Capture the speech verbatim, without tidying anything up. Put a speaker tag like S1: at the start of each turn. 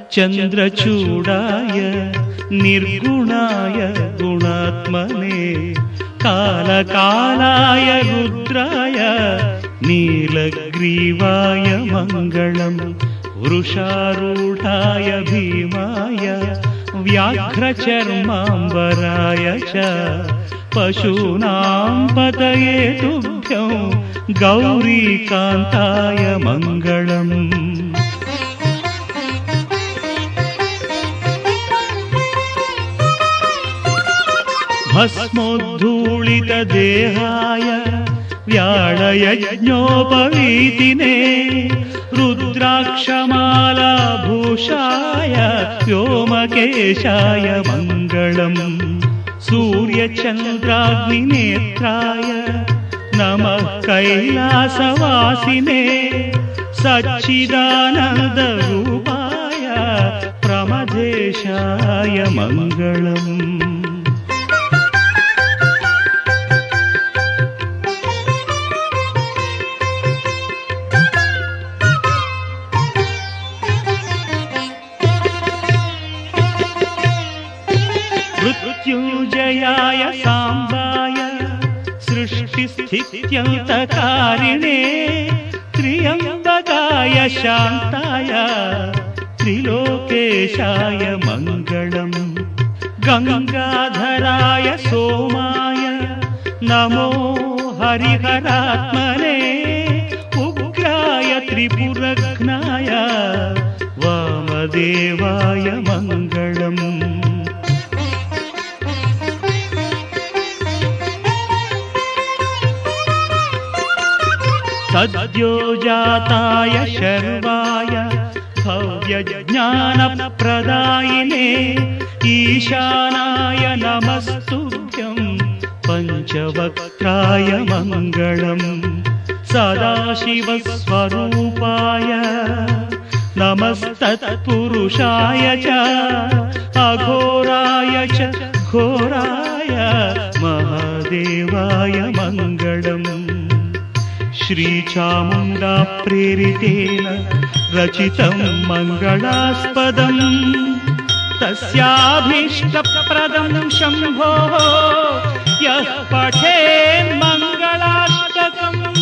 S1: चन्द्रचूडाय निर्गुणाय गुणात्मने कालकालाय रुद्राय नीलग्रीवाय मङ्गलम् वृषारूढाय भीमाय व्याघ्रचर्माम्बराय च पशूनां पतये तुभ्यं गौरीकान्ताय मङ्गलम्। भस्मोद्धूलितदेहाय व्याळयज्ञोपवीतिने रुद्राक्षमालाभूषाय व्योमकेशाय मङ्गलम्। सूर्यचन्द्राग्निनेत्राय नमः कैलासवासिने सच्चिदानन्दरूपाय प्रमदेशाय मङ्गलम्। मृत्युञ्जयाय साम्बाय सृष्टिस्थित्यन्तकारिणे त्र्यम्बकाय शान्ताय त्रिलोकेशाय मङ्गलम्। गङ्गाधराय सोमाय नमो हरिहरात्मने उग्राय त्रिपुरघ्नाय वामदेवाय मङ्गलम्। सद्योजाताय शर्वाय भव्यज्ञानप्रदायिने ईशानाय नमस्तुभ्यं पञ्चवक्त्राय मङ्गलम्। सदाशिवस्वरूपाय नमस्तत्पुरुषाय च अघोराय च घोराय महादेवाय मङ्गलम्। श्रीचामुण्डा प्रेरितेन रचितं मङ्गलास्पदम् तस्याभीष्टप्रदं शम्भोः यः पठेन् मङ्गलाष्टकम्।